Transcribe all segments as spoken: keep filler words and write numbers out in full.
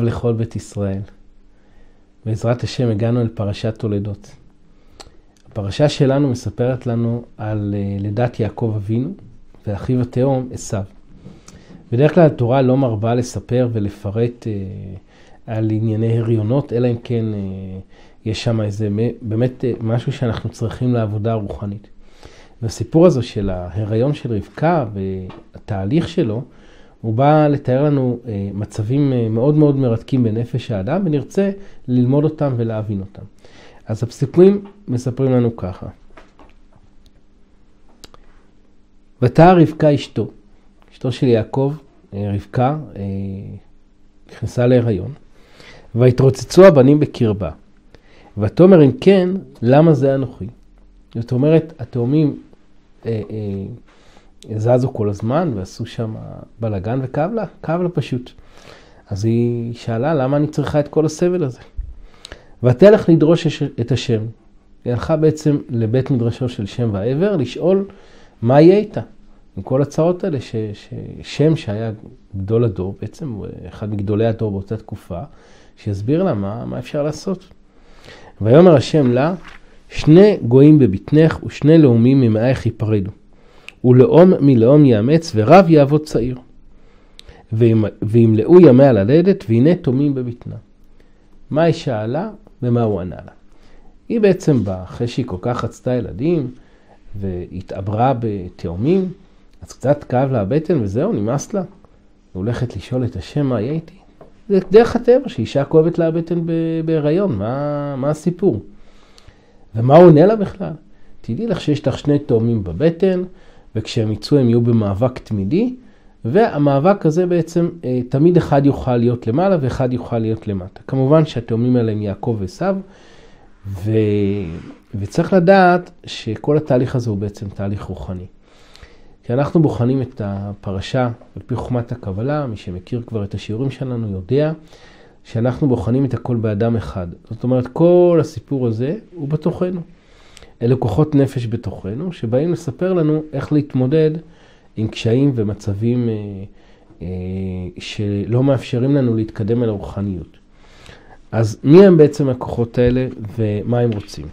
טוב לכל בית ישראל. בעזרת השם הגענו אל פרשת תולדות. הפרשה שלנו מספרת לנו על לידת יעקב אבינו ואחיו התאום עשיו. בדרך כלל התורה לא מרבה לספר ולפרט אה, על ענייני הריונות, אלא אם כן אה, יש שם איזה באמת אה, משהו שאנחנו צריכים לעבודה רוחנית. והסיפור הזה של ההיריון של רבקה והתהליך שלו, הוא בא לתאר לנו אה, מצבים אה, מאוד מאוד מרתקים בנפש האדם, ונרצה ללמוד אותם ולהבין אותם. אז הפסוקים מספרים לנו ככה. ותהה רבקה אשתו, אשתו של יעקב, אה, רבקה, אה, נכנסה להיריון, והתרוצצו הבנים בקרבה. ותאמר אם כן, למה זה אנוכי? זאת אומרת, התאומים אה, אה, זזו כל הזמן ועשו שם בלגן וכאב לה, כאב לה פשוט. אז היא שאלה, למה אני צריכה את כל הסבל הזה? ותלך לדרוש את השם. היא הלכה בעצם לבית מדרשו של שם ועבר, לשאול מה יהיה איתה. עם כל הצעות האלה, ש, ששם שהיה גדול הדור, בעצם אחד מגדולי הדור באותה תקופה, שיסביר לה מה, מה אפשר לעשות. ויאמר השם לה, שני גויים בבטנך ושני לאומים ממאייך ייפרדו. ולאום מלאום יאמץ ורב יעבוד צעיר. וימלאו ימיה ללדת והנה תומים בבטנה. מה היא שאלה ומה הוא ענה לה? היא בעצם באה, אחרי שהיא כל כך רצתה ילדים והתעברה בתאומים, אז קצת כאב לה הבטן וזהו, נמאס לה. היא הולכת לשאול את השם מה יהיה איתי. זה דרך הטבע שאישה כואבת לה הבטן בהיריון, מה, מה הסיפור? ומה הוא עונה לה בכלל? תדעי לך שיש לך שני תאומים בבטן, וכשהם יצאו הם יהיו במאבק תמידי, והמאבק הזה בעצם תמיד אחד יוכל להיות למעלה ואחד יוכל להיות למטה. כמובן שהתאומים האלה הם יעקב ועשיו, ו... וצריך לדעת שכל התהליך הזה הוא בעצם תהליך רוחני. כי אנחנו בוחנים את הפרשה על פי חוכמת הקבלה, מי שמכיר כבר את השיעורים שלנו יודע שאנחנו בוחנים את הכל באדם אחד. זאת אומרת, כל הסיפור הזה הוא בתוכנו. אלה כוחות נפש בתוכנו שבאים לספר לנו איך להתמודד עם קשיים ומצבים אה, אה, שלא מאפשרים לנו להתקדם אל הרוחניות. אז מי הם בעצם הכוחות האלה ומה הם רוצים?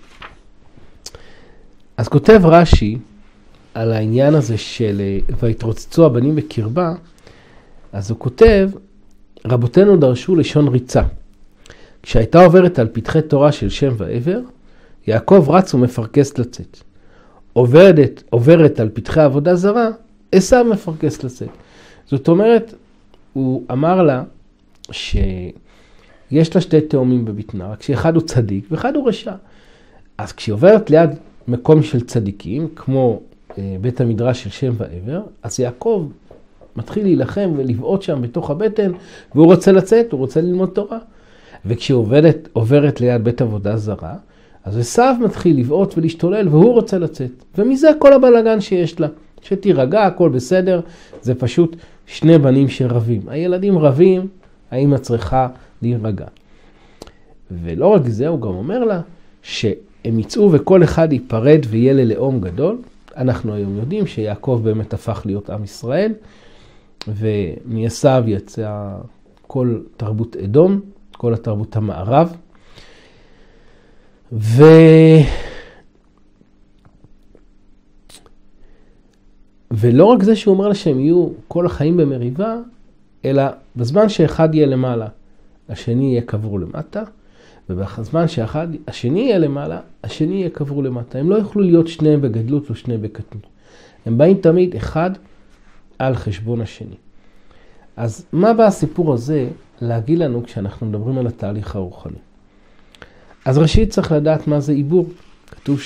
אז כותב רש"י על העניין הזה של והתרוצצו הבנים בקרבה, אז הוא כותב, רבותינו דרשו לשון ריצה. כשהייתה עוברת על פתחי תורה של שם ועבר, יעקב רץ ומפרקס לצאת. עוברת, עוברת על פתחי עבודה זרה, עשיו מפרקס לצאת. זאת אומרת, הוא אמר לה שיש לה שתי תאומים בבטנה, רק שאחד הוא צדיק ואחד הוא רשע. אז כשהיא עוברת ליד מקום של צדיקים, כמו בית המדרש של שם ועבר, אז יעקב מתחיל להילחם ולבעוט שם בתוך הבטן, והוא רוצה לצאת, הוא רוצה ללמוד תורה. וכשהיא עוברת, עוברת ליד בית עבודה זרה, אז עשיו מתחיל לבעוט ולהשתולל, והוא רוצה לצאת. ומזה כל הבלגן שיש לה. שתירגע, הכל בסדר, זה פשוט שני בנים שרבים. הילדים רבים, האמא צריכה להירגע. ולא רק זה, הוא גם אומר לה, שהם יצאו וכל אחד ייפרד ויהיה ללאום גדול. אנחנו היום יודעים שיעקב באמת הפך להיות עם ישראל, ומעשיו יצא כל תרבות אדום, כל התרבות המערב. ו... ולא רק זה שהוא אומר לה שהם יהיו כל החיים במריבה, אלא בזמן שאחד יהיה למעלה, השני יהיה קבור למטה, ובזמן שאחד, השני יהיה למעלה, השני יהיה קבור למטה. הם לא יוכלו להיות שניהם בגדלות או שניהם בקטנות. הם באים תמיד אחד על חשבון השני. אז מה בא הסיפור הזה להגיד לנו כשאנחנו מדברים על התהליך הרוחני? אז ראשית צריך לדעת מה זה עיבור. כתוב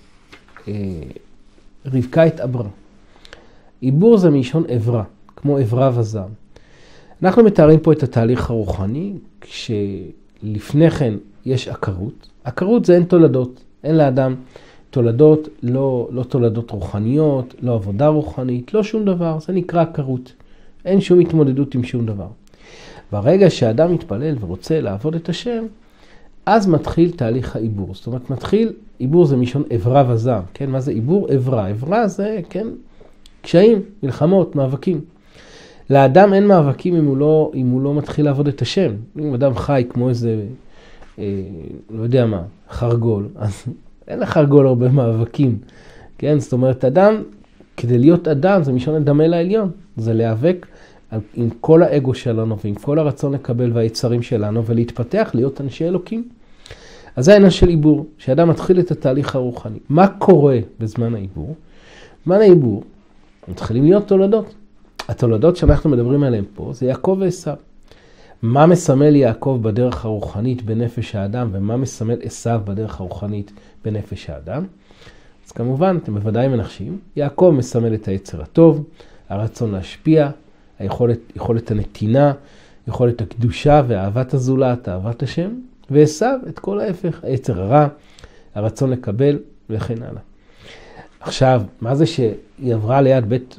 שרבקה התעברה. עיבור זה מלשון עברה, כמו עברה וזעם. אנחנו מתארים פה את התהליך הרוחני, כשלפני כן יש עקרות. עקרות זה אין תולדות, אין לאדם תולדות, לא, לא תולדות רוחניות, לא עבודה רוחנית, לא שום דבר, זה נקרא עקרות. אין שום התמודדות עם שום דבר. ברגע שהאדם מתפלל ורוצה לעבוד את השם, אז מתחיל תהליך העיבור. זאת אומרת, מתחיל, עיבור זה מלשון עברה וזעם, כן? מה זה עיבור? עברה. עברה זה, כן, קשיים, מלחמות, מאבקים. לאדם אין מאבקים אם הוא לא, אם הוא לא מתחיל לעבוד את השם. אם אדם חי כמו איזה, אה, לא יודע מה, חרגול, אז אין לחרגול הרבה מאבקים. כן? זאת אומרת, אדם, כדי להיות אדם, זה משון הדמה לעליון. זה להיאבק עם כל האגו שלנו ועם כל הרצון לקבל והיצרים שלנו ולהתפתח, להיות אנשי אלוקים. אז זה העניין של עיבור, שאדם מתחיל את התהליך הרוחני. מה קורה בזמן העיבור? בזמן העיבור, מתחילים להיות תולדות. התולדות שאנחנו מדברים עליהן פה זה יעקב ועשיו. מה מסמל יעקב בדרך הרוחנית בנפש האדם ומה מסמל עשיו בדרך הרוחנית בנפש האדם? אז כמובן, אתם בוודאי מנחשים, יעקב מסמל את היצר הטוב, הרצון להשפיע, היכולת, יכולת הנתינה, יכולת הקדושה ואהבת הזולת, אהבת השם, ועשיו את כל ההפך, היצר הרע, הרצון לקבל וכן הלאה. עכשיו, מה זה שהיא עברה ליד בית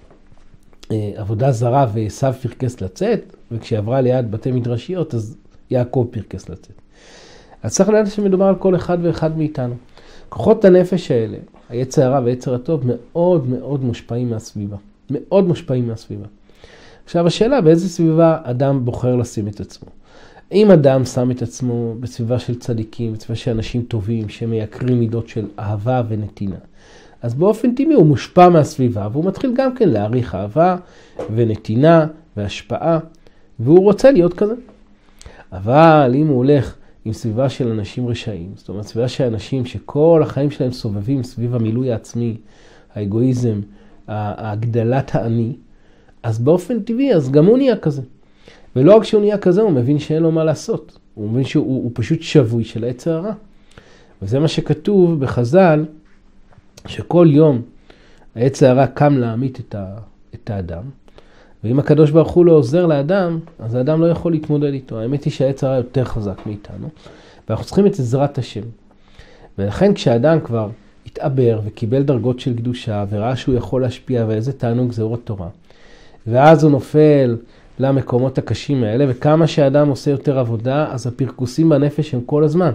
אה, עבודה זרה ועשיו פרקס לצאת, וכשהיא עברה ליד בתי מדרשיות, אז יעקב פרקס לצאת. אז צריך לדעת שמדובר על כל אחד ואחד מאיתנו. כוחות הנפש האלה, היצר הרע והיצר הטוב, מאוד מאוד מושפעים מהסביבה. מאוד מושפעים מהסביבה. עכשיו, השאלה באיזה סביבה אדם בוחר לשים את עצמו. אם אדם שם את עצמו בסביבה של צדיקים, בסביבה של אנשים טובים, שמייקרים מידות של אהבה ונתינה, אז באופן טבעי הוא מושפע מהסביבה, והוא מתחיל גם כן להעריך אהבה ונתינה והשפעה, והוא רוצה להיות כזה. אבל אם הוא הולך עם סביבה של אנשים רשעים, זאת אומרת, סביבה של אנשים שכל החיים שלהם סובבים סביב המילוי העצמי, האגואיזם, הגדלת האני, אז באופן טבעי, אז גם הוא נהיה כזה. ולא רק שהוא נהיה כזה, הוא מבין שאין לו מה לעשות. הוא מבין שהוא הוא פשוט שבוי של היצר הרע. וזה מה שכתוב בחז"ל, שכל יום היצר הרע קם להמית את, ה, את האדם, ואם הקדוש ברוך הוא לא עוזר לאדם, אז האדם לא יכול להתמודד איתו. האמת היא שהיצר הרע יותר חזק מאיתנו, ואנחנו צריכים את עזרת השם. ולכן כשהאדם כבר התעבר וקיבל דרגות של קדושה, וראה שהוא יכול להשפיע, ואיזה תענוג זה אור התורה, ואז הוא נופל למקומות הקשים האלה, וכמה שהאדם עושה יותר עבודה, אז הפרקוסים בנפש הם כל הזמן.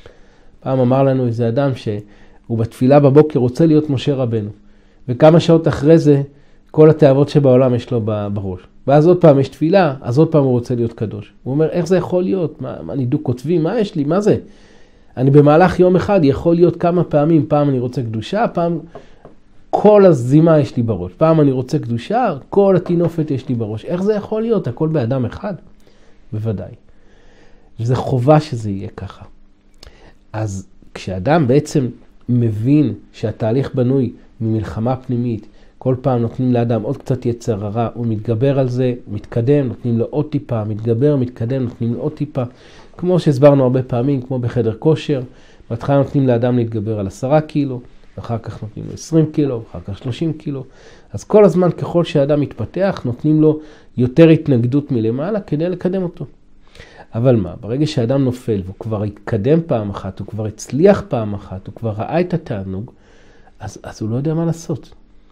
פעם אמר לנו איזה אדם שהוא בתפילה בבוקר רוצה להיות משה רבנו, וכמה שעות אחרי זה, כל התאוות שבעולם יש לו בראש. ואז עוד פעם יש תפילה, אז עוד פעם הוא רוצה להיות קדוש. הוא אומר, איך זה יכול להיות? מה, מה אני דו כותבי? מה יש לי? מה זה? אני במהלך יום אחד יכול להיות כמה פעמים, פעם אני רוצה קדושה, פעם כל הזימה יש לי בראש. פעם אני רוצה קדושה, כל התינופת יש לי בראש. איך זה יכול להיות? הכל באדם אחד? בוודאי. וזה חובה שזה יהיה ככה. אז כשאדם בעצם מבין שהתהליך בנוי ממלחמה פנימית, כל פעם נותנים לאדם עוד קצת יצר הרע, הוא מתגבר על זה, מתקדם, נותנים לו עוד טיפה, מתגבר, מתקדם, נותנים לו עוד טיפה. כמו שהסברנו הרבה פעמים, כמו בחדר כושר, בהתחלה נותנים לאדם להתגבר על עשרה קילו, ואחר כך נותנים לו עשרים קילו, ואחר כך שלושים קילו. אז כל הזמן ככל שהאדם מתפתח, נותנים לו יותר התנגדות מלמעלה כדי לקדם אותו. אבל מה, ברגע שהאדם נופל, והוא כבר התקדם פעם אחת, הוא כבר הצליח פעם אחת, הוא כבר ראה את התענוג, אז, אז הוא לא יודע מה לעשות.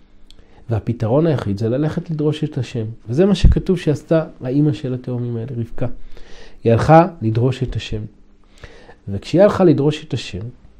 והפתרון היחיד זה ללכת לדרוש את השם. וזה מה שכתוב שעשתה האמא של התאומים האלה, רבקה. היא הלכה לדרוש את השם. וכשהיא הלכה לדרוש את השם,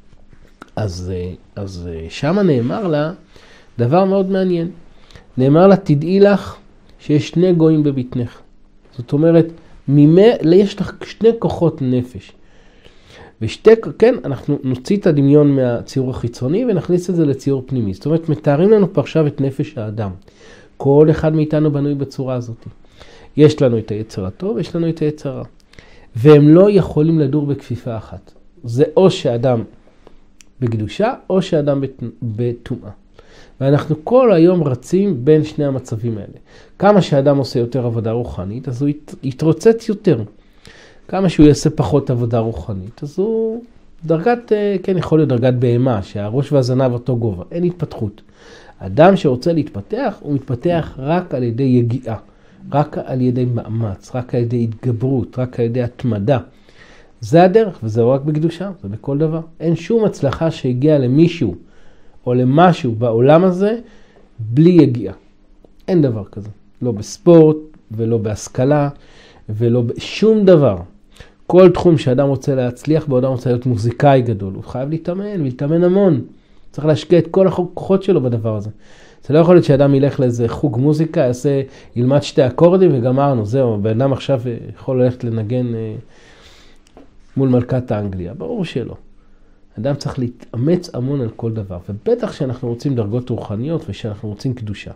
אז, אז שמה נאמר לה דבר מאוד מעניין. נאמר לה, תדעי לך שיש שני גויים בבטנך. זאת אומרת, ממי, יש לך שני כוחות נפש. ושתי, כן, אנחנו נוציא את הדמיון מהציור החיצוני ונכניס את זה לציור פנימי. זאת אומרת, מתארים לנו פה עכשיו את נפש האדם. כל אחד מאיתנו בנוי בצורה הזאת. יש לנו את היצר הטוב, יש לנו את היצר הרע. והם לא יכולים לדור בכפיפה אחת. זה או שאדם בקדושה, או שאדם בטומאה. ואנחנו כל היום רצים בין שני המצבים האלה. כמה שאדם עושה יותר עבודה רוחנית, אז הוא יתרוצץ יותר. כמה שהוא יעשה פחות עבודה רוחנית, אז הוא דרגת, כן, יכול להיות דרגת בהמה, שהראש והזנב אותו גובה, אין התפתחות. אדם שרוצה להתפתח, הוא מתפתח רק על ידי יגיעה, רק על ידי מאמץ, רק על ידי התגברות, רק על ידי התמדה. זה הדרך, וזה רק בקדושה, זה בכל דבר. אין שום הצלחה שהגיעה למישהו או למשהו בעולם הזה בלי יגיעה. אין דבר כזה. לא בספורט ולא בהשכלה ולא בשום דבר. כל תחום שאדם רוצה להצליח בו, אדם רוצה להיות מוזיקאי גדול. הוא חייב להתאמן ולהתאמן המון. צריך להשקיע את כל הכוחות שלו בדבר הזה. זה לא יכול להיות שאדם ילך לאיזה חוג מוזיקה, יעשה, ילמד שתי אקורדים וגמרנו, זהו, ואדם עכשיו יכול ללכת לנגן מול מלכת האנגליה, ברור שלא. אדם צריך להתאמץ המון על כל דבר, ובטח שאנחנו רוצים דרגות רוחניות ושאנחנו רוצים קדושה.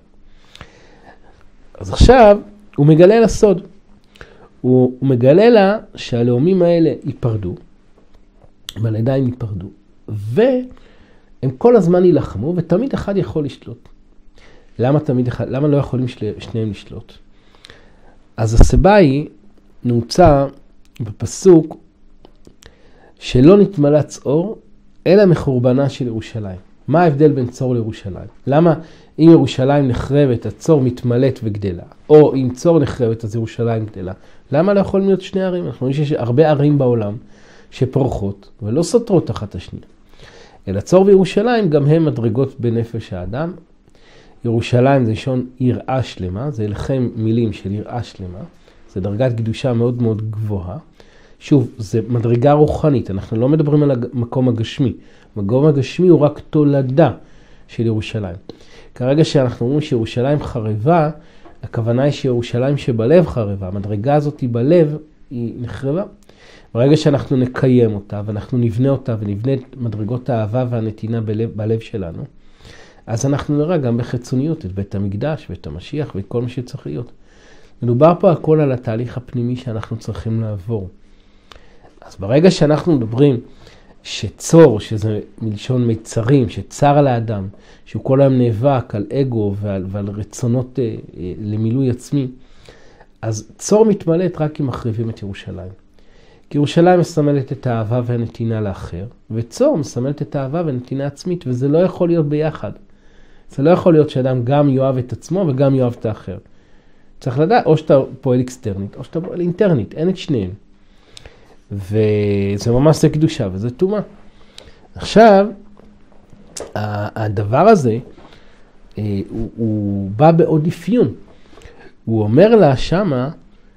אז עכשיו הוא מגלה לה סוד. הוא, הוא מגלה לה שהלאומים האלה ייפרדו, בלידה הם ייפרדו, והם כל הזמן ילחמו, ותמיד אחד יכול לשלוט. למה תמיד אחד, למה לא יכולים שני, שניהם לשלוט? אז הסיבה היא נעוצה בפסוק שלא נתמלא צור, אלא מחורבנה של ירושלים. מה ההבדל בין צור לירושלים? למה אם ירושלים נחרבת, הצור מתמלאת וגדלה, או אם צור נחרבת, אז ירושלים גדלה? למה לא יכולים להיות שני ערים? אנחנו רואים שיש הרבה ערים בעולם שפורחות ולא סותרות אחת השנייה. אלא צור וירושלים גם הם מדרגות בנפש האדם. ירושלים זה לשון יראה שלמה, זה לכם מילים של יראה שלמה, זה דרגת קדושה מאוד מאוד גבוהה. שוב, זה מדרגה רוחנית, אנחנו לא מדברים על המקום הגשמי. המקום הגשמי הוא רק תולדה של ירושלים. כרגע שאנחנו אומרים שירושלים חרבה, הכוונה היא שירושלים שבלב חרבה, המדרגה הזאת היא בלב, היא נחרבה. ברגע שאנחנו נקיים אותה, ואנחנו נבנה אותה, ונבנה את מדרגות האהבה והנתינה בלב, בלב שלנו, אז אנחנו נראה גם בחיצוניות את בית המקדש, ואת המשיח, ואת כל מה שצריך להיות. מדובר פה הכל על התהליך הפנימי שאנחנו צריכים לעבור. אז ברגע שאנחנו מדברים שצור, שזה מלשון מיצרים, שצר על האדם, שהוא כל היום נאבק על אגו ועל, ועל רצונות אה, אה, למילוי עצמי, אז צור מתמלאת רק אם מחריבים את ירושלים. כי ירושלים מסמלת את האהבה והנתינה לאחר, וצור מסמלת את האהבה והנתינה עצמית, וזה לא יכול להיות ביחד. זה לא יכול להיות שאדם גם יאהב את עצמו וגם יאהב את האחר. צריך לדעת, או שאתה פועל אקסטרנית, או שאתה פועל אינטרנית, אין את שניהם. וזה ממש זה קדושה, וזה תומה. עכשיו, הדבר הזה, הוא, הוא בא בעוד אפיון. הוא אומר לה שמה,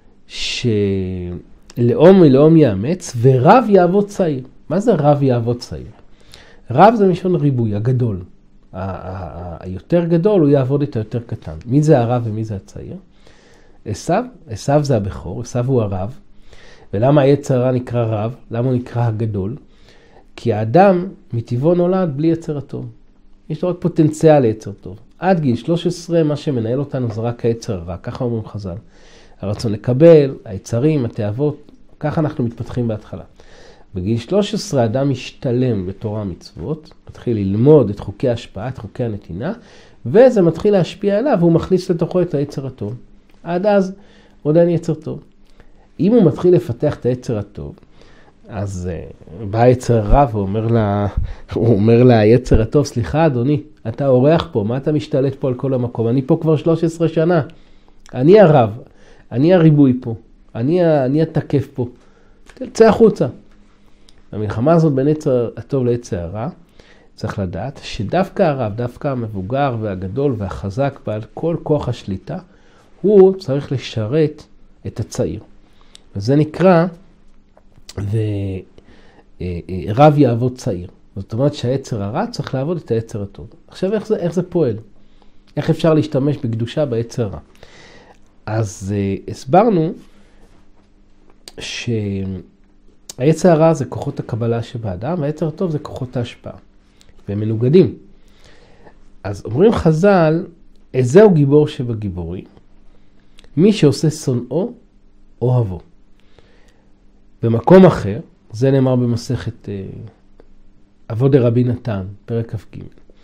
שלאום מלאום יאמץ, ורב יעבוד צעיר. מה זה רב יעבוד צעיר? רב זה משון ריבוי, הגדול. היותר גדול הוא יעבוד את היותר קטן. מי זה הרב ומי זה הצעיר? עשיו, עשיו זה הבכור, עשיו הוא הרב. ולמה היצר הרע נקרא רב? למה הוא נקרא הגדול? כי האדם מטבעו נולד בלי יצר הטוב. יש לו רק פוטנציאל ליצר טוב. עד גיל שלוש עשרה מה שמנהל אותנו זה רק היצר הרע, ככה אומרים חז"ל. הרצון לקבל, היצרים, התאוות, ככה אנחנו מתפתחים בהתחלה. בגיל שלוש עשרה האדם משתלם בתורה מצוות, מתחיל ללמוד את חוקי ההשפעה, את חוקי הנתינה, וזה מתחיל להשפיע עליו, והוא מכניס לתוכו את היצר הטוב. עד אז עוד אין יצר טוב. אם הוא מתחיל לפתח את היצר הטוב, אז uh, בא היצר הרע ואומר לה, הוא אומר לה, היצר הטוב, סליחה אדוני, אתה אורח פה, מה אתה משתלט פה על כל המקום? אני פה כבר שלוש עשרה שנה, אני הרב, אני הריבוי פה, אני, אני התקף פה, תצא החוצה. המלחמה הזאת בין היצר הטוב ליצר הרע, צריך לדעת שדווקא הרב, דווקא המבוגר והגדול והחזק בעל כל כוח השליטה, הוא צריך לשרת את הצעיר. וזה נקרא, ורב יעבוד צעיר. זאת אומרת שהיצר הרע צריך לעבוד את היצר הטוב. עכשיו איך זה, איך זה פועל? איך אפשר להשתמש בקדושה ביצר הרע? אז הסברנו שהיצר הרע זה כוחות הקבלה שבאדם, והיצר הטוב זה כוחות ההשפעה. והם מנוגדים. אז אומרים חז"ל, איזהו גיבור שבגיבורים? מי שעושה שונאו, אוהבו. במקום אחר, זה נאמר במסכת אבות דרבי נתן, פרק כ"ג.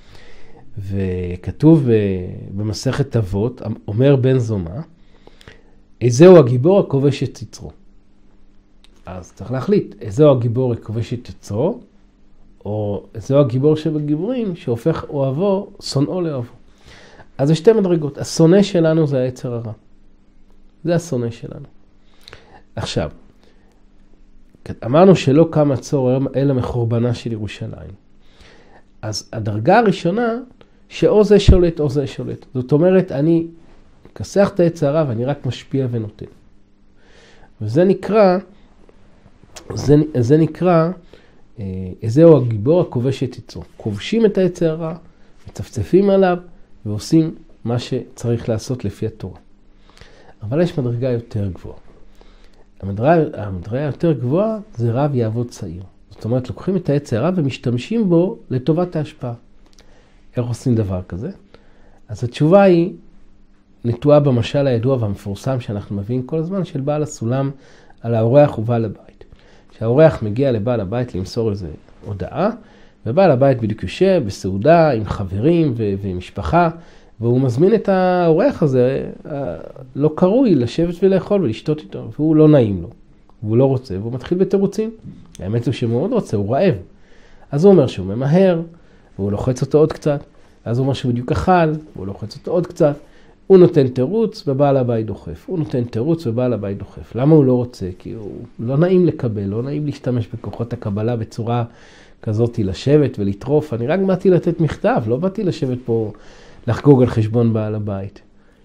וכתוב במסכת אבות, אומר בן זומא, איזהו הגיבור הכובש את יצרו. אז צריך להחליט, איזהו הגיבור הכובש את יצרו, או איזהו הגיבור שבגיבורים שהופך אוהבו, שונאו לאוהבו. אז זה שתי מדרגות. השונא שלנו זה היצר הרע. זה השונא שלנו. עכשיו, אמרנו שלא קם הצור אלא מחורבנה של ירושלים. אז הדרגה הראשונה, שאו זה שולט או זה שולט. זאת אומרת, אני כסח את היצר הרע ואני רק משפיע ונותן. וזה נקרא, זה, זה נקרא, איזהו הגיבור הכובש את יצרו. כובשים את היצר הרע, מצפצפים עליו, ועושים מה שצריך לעשות לפי התורה. אבל יש מדרגה יותר גבוהה. המדרגה, המדרגה יותר גבוהה זה רב יעבוד צעיר. זאת אומרת, לוקחים את העץ הרע ומשתמשים בו לטובת ההשפעה. איך עושים דבר כזה? אז התשובה היא נטועה במשל הידוע והמפורסם שאנחנו מביאים כל הזמן של בעל הסולם על האורח ובעל הבית. שהאורח מגיע לבעל הבית למסור איזו הודעה, ובעל הבית בדיוק יושב בסעודה עם חברים ו- ומשפחה, והוא מזמין את האורח הזה, לא קרוי, לשבת ולאכול ולשתות איתו, והוא לא נעים לו, והוא לא רוצה, והוא מתחיל בתירוצים. האמת הוא שמאוד רוצה, הוא רעב. אז הוא אומר שהוא ממהר, והוא לוחץ אותו עוד קצת, אז הוא אומר שהוא בדיוק אכל, והוא לוחץ אותו עוד קצת, הוא נותן תירוץ ובעל הבית דוחף. הוא נותן תירוץ ובעל הבית דוחף. למה הוא לא רוצה? כי הוא לא נעים לקבל, לא נעים להשתמש בכוחות הקבלה בצורה כזאת, לשבת ולטרוף. אני רק באתי לתת מכתב, לא באתי לשבת פה לחגוג על חשבון בעל הבית.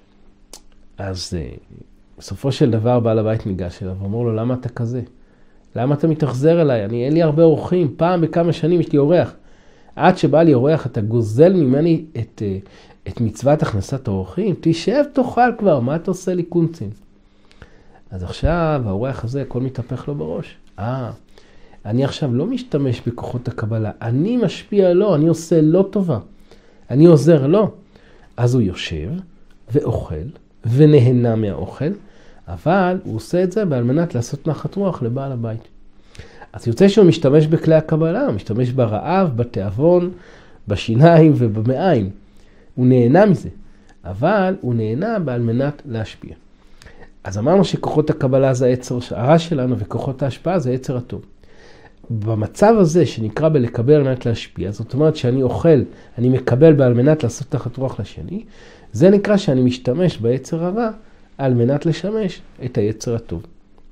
אז בסופו של דבר בעל הבית ניגש אליו ואומר לו, למה אתה כזה? למה אתה מתאכזר אליי? אני, אין לי הרבה אורחים, פעם בכמה שנים יש לי אורח. עד שבא לי אורח, אתה גוזל ממני את, את מצוות הכנסת האורחים, תשב תאכל כבר, מה אתה עושה לי קונצים? אז עכשיו האורח הזה, הכל מתהפך לו בראש. אה, אני עכשיו לא משתמש בכוחות הקבלה, אני משפיע לו, אני עושה לו טובה, אני עוזר לו. אז הוא יושב ואוכל ונהנה מהאוכל, אבל הוא עושה את זה בעל מנת לעשות נחת רוח לבעל הבית. אז יוצא שהוא משתמש בכלי הקבלה, הוא משתמש ברעב, בתיאבון, בשיניים ובמעיים. הוא נהנה מזה, אבל הוא נהנה בעל מנת להשפיע. אז אמרנו שכוחות הקבלה זה היצר הרע שלנו, וכוחות ההשפעה זה היצר הטוב. במצב הזה שנקרא בלקבל על מנת להשפיע, זאת אומרת שאני אוכל, אני מקבל בעל מנת לעשות תחת רוח לשני, זה נקרא שאני משתמש ביצר הרע על מנת לשמש את היצר הטוב.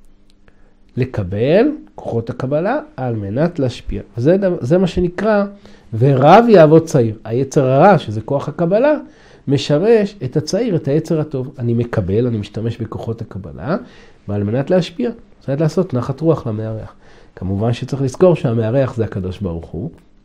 לקבל כוחות הקבלה על מנת להשפיע. וזה זה מה שנקרא, ורב יעבוד צעיר. היצר הרע, שזה כוח הקבלה, משמש את הצעיר, את היצר הטוב. אני מקבל, אני משתמש בכוחות הקבלה, ועל מנת להשפיע, צריך לעשות נחת רוח למארח. כמובן שצריך לזכור שהמארח זה הקדוש ברוך הוא,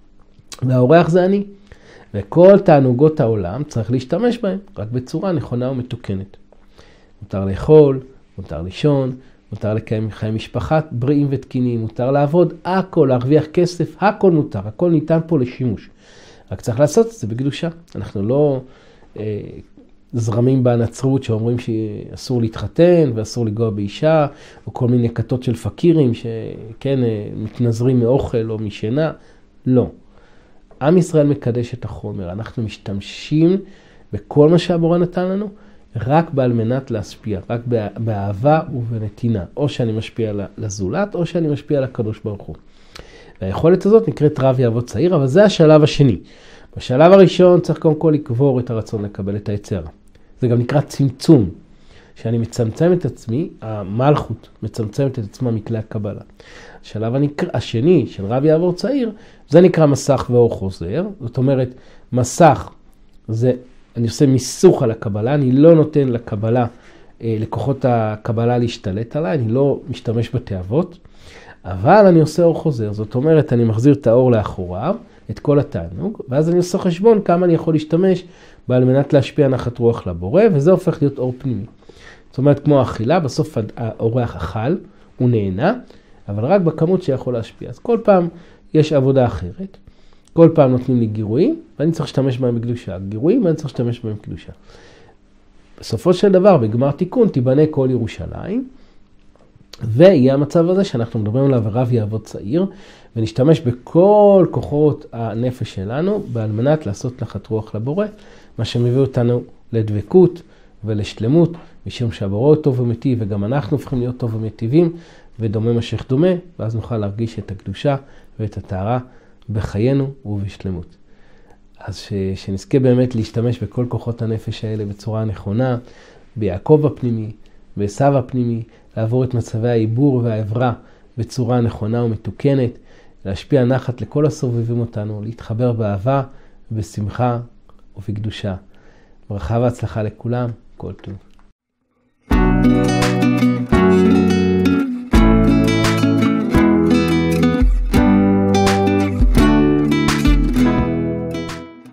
והאורח זה אני. וכל תענוגות העולם צריך להשתמש בהם, רק בצורה נכונה ומתוקנת. מותר לאכול, מותר לישון, מותר לקיים חיי משפחה בריאים ותקינים, מותר לעבוד, הכל, להרוויח כסף, הכל מותר, הכל ניתן פה לשימוש. רק צריך לעשות את זה בקדושה. אנחנו לא אה, זרמים בנצרות שאומרים שאסור להתחתן ואסור לגוע באישה, או כל מיני כתות של פקירים שכן אה, מתנזרים מאוכל או משינה. לא. עם ישראל מקדש את החומר. אנחנו משתמשים בכל מה שהבורא נתן לנו, רק בעל מנת להשפיע, רק באהבה ובנתינה. או שאני משפיע לזולת, או שאני משפיע לקדוש ברוך הוא. והיכולת הזאת נקראת רב יעבוד צעיר, אבל זה השלב השני. בשלב הראשון צריך קודם כל לקבור את הרצון לקבל את היצר. זה גם נקרא צמצום, שאני מצמצם את עצמי, המלכות מצמצמת את עצמה מכלי הקבלה. השלב הנקרא, השני של רב יעבוד צעיר, זה נקרא מסך ואור חוזר. זאת אומרת, מסך זה, אני עושה מיסוך על הקבלה, אני לא נותן לקבלה, לכוחות הקבלה להשתלט עליי, אני לא משתמש בתאוות, אבל אני עושה אור חוזר. זאת אומרת, אני מחזיר את האור לאחוריו, את כל התענוג, ואז אני עושה חשבון כמה אני יכול להשתמש על מנת להשפיע נחת רוח לבורא, וזה הופך להיות אור פנימי. זאת אומרת, כמו האכילה, בסוף האורח אכל, הוא נהנה, אבל רק בכמות שיכול להשפיע. אז כל פעם יש עבודה אחרת, כל פעם נותנים לי גירויים, ואני צריך להשתמש בהם בקדושה. גירויים, ואני צריך להשתמש בהם בקדושה. בסופו של דבר, בגמר תיקון, תיבנה כל ירושלים, ויהיה המצב הזה שאנחנו מדברים עליו רב יעבוד צעיר, ונשתמש בכל כוחות הנפש שלנו, על מנת לעשות נחת רוח לבורא, מה שמביא אותנו לדבקות ולשלמות, משום שהבורא הוא טוב ומיטיב, וגם אנחנו הופכים להיות טוב ומיטיבים, ודומה משך דומה, ואז נוכל להרגיש את הקדושה ואת הטהרה בחיינו ובשלמות. אז ש, שנזכה באמת להשתמש בכל כוחות הנפש האלה בצורה נכונה, ביעקב הפנימי, בעשיו הפנימי, לעבור את מצבי העיבור והעברה בצורה נכונה ומתוקנת, להשפיע נחת לכל הסובבים אותנו, להתחבר באהבה, בשמחה ובקדושה. ברכה והצלחה לכולם, כל טוב.